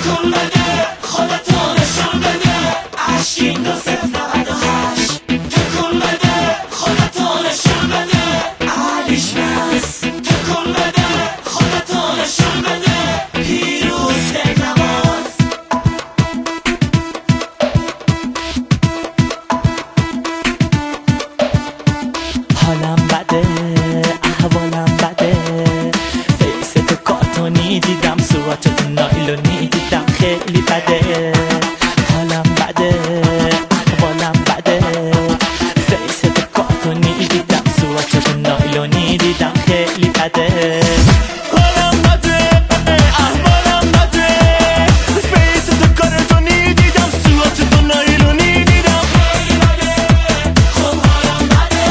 تکون بده خودتو نشون بده عشقین 2098 تکون بده خودتو نشون بده علیش بس تکون بده خودتو نشون بده پیروز دلنواز حالم بده احوالم بده فیست کارتونی دیدم صورت نایلونی دیدم خیلی بده حالم بده احوالم بده فیست کارتونی دیدم صورت نایلونی دیدم خیلی بده حالم بده احوالم بده فیست کارتونی دیدم صورت نایلونی دیدم خیلی بده خب حالم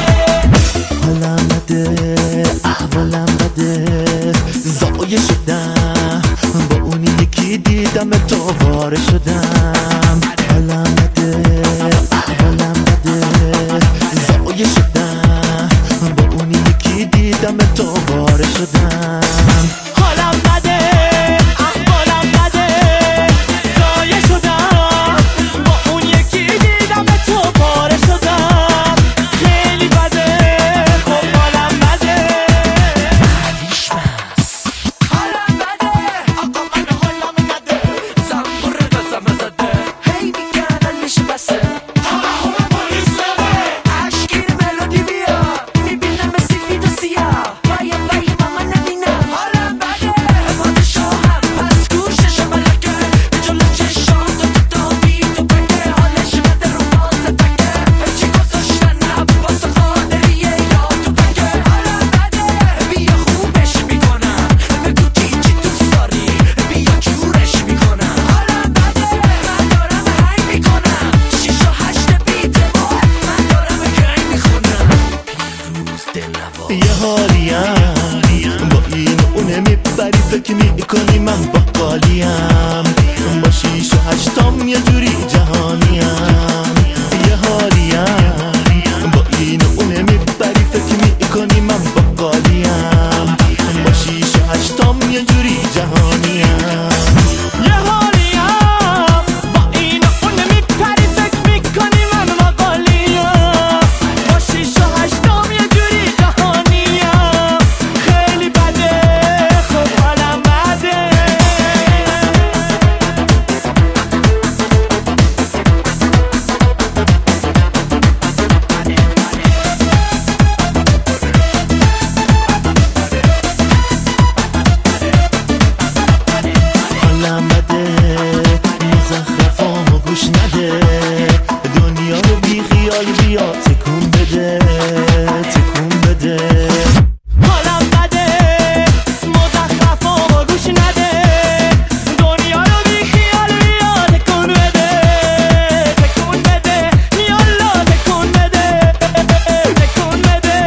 بده احوالم بده زایه شدم با اونی یکی دیدم تو واره شدم حالم بده احوالم بده زایه شدم با اونی یکی دیدم تو واره شدم حالم بده احوالم بده زایه شدم با اون یکی دیدم تو واره شدم خیلی بده خب حالم بده علیش بس حالم بده آقا من حالم بده زنبور دستم زده هی میگن علیش بسه همه پلیس بده عشقی ملودی بیا میبینم سفید و سیاه وای من نبینم حالم بده پادشاهم پس گوشش ملکه جلو چشام تو دابی تو بگه حالش بده رو باز تکه هرچی گذاشتن عباس قادریه یا تو بگه حالم بده بیا خوبش میکنم بگو چی دوست داری بیا جورش میکنم حالم بده من دارم هنگ میکنم 6 و 8 بیت وای من دارم گنگ میخونم پیروز دلنواز یه حالیم با این و اونه میبری فکر میکنی من باقالیم با 6 و 8 یه جوری جهانیم یه حالیم با این و اونه میبری فکر میکنی من باقالیم با 6 و 8 یه جوری جهانیم یه حالیم با این و اونه میبری فکر میکنی من باقالیم با 6 و 8 یه جوری جهانیم خیلی بده خب حالم بده حالم بده مزخرفامو گوش نده دنیا رو بی خیال بیا تکون بده تکون بده حالم بده مزخرفامو گوش نده دنیا رو بی خیال بیا تکون بده تکون بده یالا تکون بده تکون بده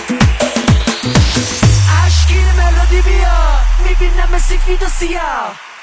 عشقی ملودی بیا میبینم سفید و سیاه